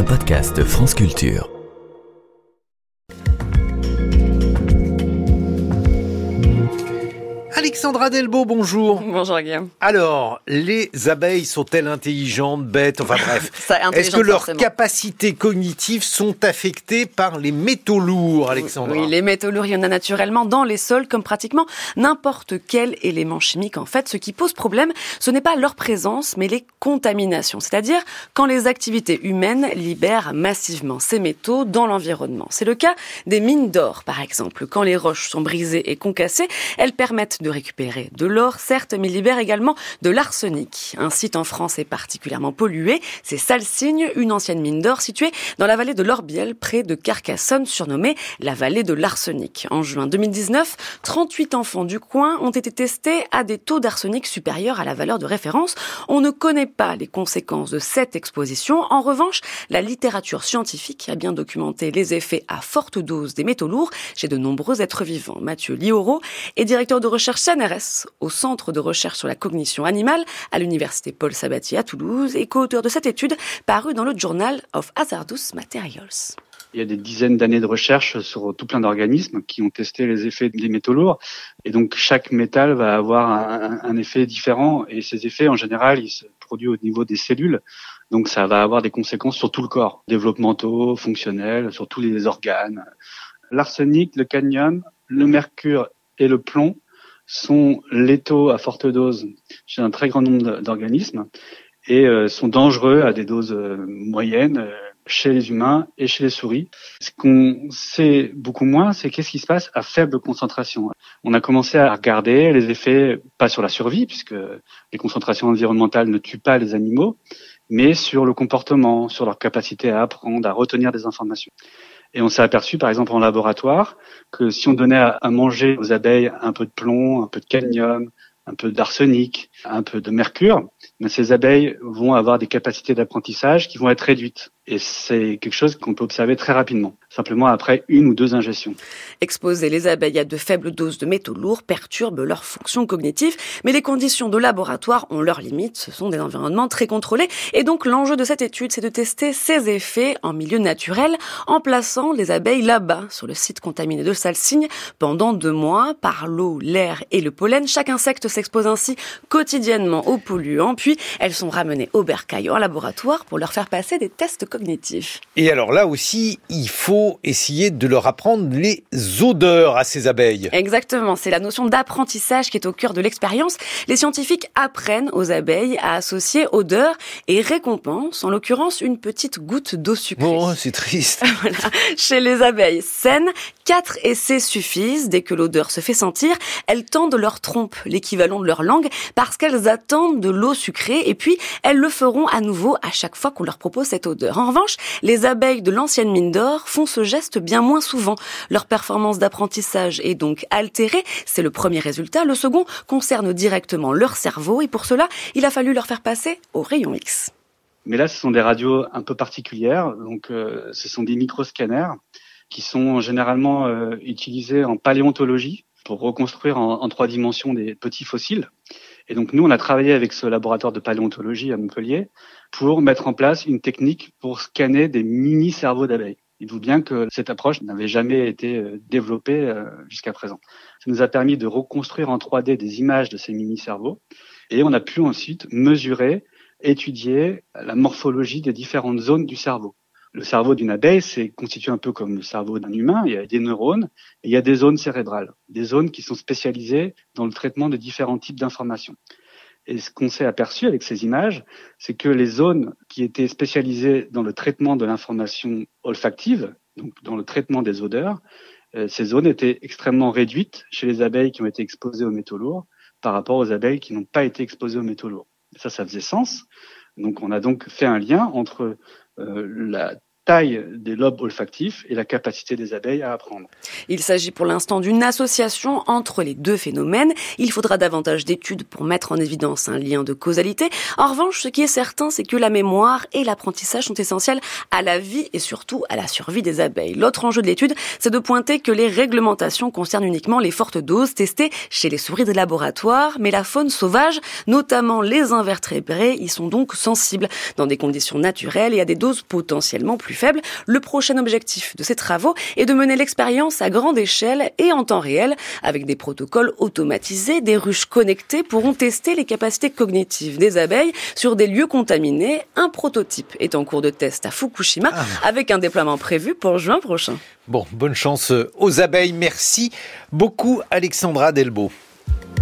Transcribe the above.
un podcast France Culture. Alexandra Delbo, bonjour. Bonjour Guillaume. Alors, les abeilles sont-elles intelligentes, bêtes, enfin bref. Est-ce que leurs capacités cognitives sont affectées par les métaux lourds, Alexandra ? Oui, les métaux lourds, il y en a naturellement dans les sols, comme pratiquement n'importe quel élément chimique. En fait, ce qui pose problème, ce n'est pas leur présence, mais les contaminations. C'est-à-dire quand les activités humaines libèrent massivement ces métaux dans l'environnement. C'est le cas des mines d'or, par exemple. Quand les roches sont brisées et concassées, elles permettent de récupérer de l'or, certes, mais libère également de l'arsenic. Un site en France est particulièrement pollué, c'est Salsigne, une ancienne mine d'or située dans la vallée de l'Orbiel, près de Carcassonne, surnommée la vallée de l'arsenic. En juin 2019, 38 enfants du coin ont été testés à des taux d'arsenic supérieurs à la valeur de référence. On ne connaît pas les conséquences de cette exposition. En revanche, la littérature scientifique a bien documenté les effets à forte dose des métaux lourds chez de nombreux êtres vivants. Mathieu Lioro est directeur de recherche CNRS au Centre de recherche sur la cognition animale à l'Université Paul Sabatier à Toulouse et co-auteur de cette étude parue dans le Journal of Hazardous Materials. Il y a des dizaines d'années de recherche sur tout plein d'organismes qui ont testé les effets des métaux lourds. Et donc, chaque métal va avoir un effet différent. Et ces effets, en général, ils se produisent au niveau des cellules. Donc, ça va avoir des conséquences sur tout le corps, développementaux, fonctionnels, sur tous les organes. L'arsenic, le cadmium, le mercure et le plomb sont létaux à forte dose chez un très grand nombre d'organismes et sont dangereux à des doses moyennes chez les humains et chez les souris. Ce qu'on sait beaucoup moins, c'est qu'est-ce qui se passe à faible concentration. On a commencé à regarder les effets, pas sur la survie, puisque les concentrations environnementales ne tuent pas les animaux, mais sur le comportement, sur leur capacité à apprendre, à retenir des informations. Et on s'est aperçu, par exemple, en laboratoire, que si on donnait à manger aux abeilles un peu de plomb, un peu de cadmium, un peu d'arsenic, un peu de mercure, ces abeilles vont avoir des capacités d'apprentissage qui vont être réduites. Et c'est quelque chose qu'on peut observer très rapidement, simplement après 1 ou 2 ingestions. Exposer les abeilles à de faibles doses de métaux lourds perturbe leur fonction cognitive, mais les conditions de laboratoire ont leurs limites. Ce sont des environnements très contrôlés. Et donc l'enjeu de cette étude, c'est de tester ces effets en milieu naturel, en plaçant les abeilles là-bas, sur le site contaminé de Salsigne, pendant 2 mois, par l'eau, l'air et le pollen. Chaque insecte s'expose ainsi quotidiennement aux polluants, puis elles sont ramenées au bercail en laboratoire pour leur faire passer des tests cognitifs. Et alors là aussi, il faut essayer de leur apprendre les odeurs à ces abeilles. Exactement, c'est la notion d'apprentissage qui est au cœur de l'expérience. Les scientifiques apprennent aux abeilles à associer odeur et récompense, en l'occurrence une petite goutte d'eau sucrée. Bon, c'est triste. Voilà. Chez les abeilles saines, 4 essais suffisent. Dès que l'odeur se fait sentir, elles tendent leur trompe, l'équivalent de leur langue, parce qu'elles attendent de l'eau sucrée et puis elles le feront à nouveau à chaque fois qu'on leur propose cette odeur. En revanche, les abeilles de l'ancienne mine d'or font ce geste bien moins souvent. Leur performance d'apprentissage est donc altérée. C'est le premier résultat. Le second concerne directement leur cerveau et pour cela, il a fallu leur faire passer au rayon X. Mais là, ce sont des radios un peu particulières. Donc, ce sont des microscanners qui sont généralement utilisés en paléontologie pour reconstruire en 3 dimensions des petits fossiles. Et donc, nous, on a travaillé avec ce laboratoire de paléontologie à Montpellier pour mettre en place une technique pour scanner des mini-cerveaux d'abeilles. Dites-vous bien que cette approche n'avait jamais été développée jusqu'à présent. Ça nous a permis de reconstruire en 3D des images de ces mini-cerveaux et on a pu ensuite mesurer, étudier la morphologie des différentes zones du cerveau. Le cerveau d'une abeille, c'est constitué un peu comme le cerveau d'un humain. Il y a des neurones et il y a des zones cérébrales, des zones qui sont spécialisées dans le traitement de différents types d'informations. Et ce qu'on s'est aperçu avec ces images, c'est que les zones qui étaient spécialisées dans le traitement de l'information olfactive, donc dans le traitement des odeurs, ces zones étaient extrêmement réduites chez les abeilles qui ont été exposées aux métaux lourds par rapport aux abeilles qui n'ont pas été exposées aux métaux lourds. Ça faisait sens. Donc on a donc fait un lien entre la taille des lobes olfactifs et la capacité des abeilles à apprendre. Il s'agit pour l'instant d'une association entre les deux phénomènes. Il faudra davantage d'études pour mettre en évidence un lien de causalité. En revanche, ce qui est certain, c'est que la mémoire et l'apprentissage sont essentiels à la vie et surtout à la survie des abeilles. L'autre enjeu de l'étude, c'est de pointer que les réglementations concernent uniquement les fortes doses testées chez les souris de laboratoire, mais la faune sauvage, notamment les invertébrés, y sont donc sensibles dans des conditions naturelles et à des doses potentiellement plus faibles. Le prochain objectif de ces travaux est de mener l'expérience à grande échelle et en temps réel, avec des protocoles automatisés. Des ruches connectées pourront tester les capacités cognitives des abeilles sur des lieux contaminés. Un prototype est en cours de test à Fukushima, avec un déploiement prévu pour juin prochain. Bon, bonne chance aux abeilles. Merci beaucoup Alexandra Delbo.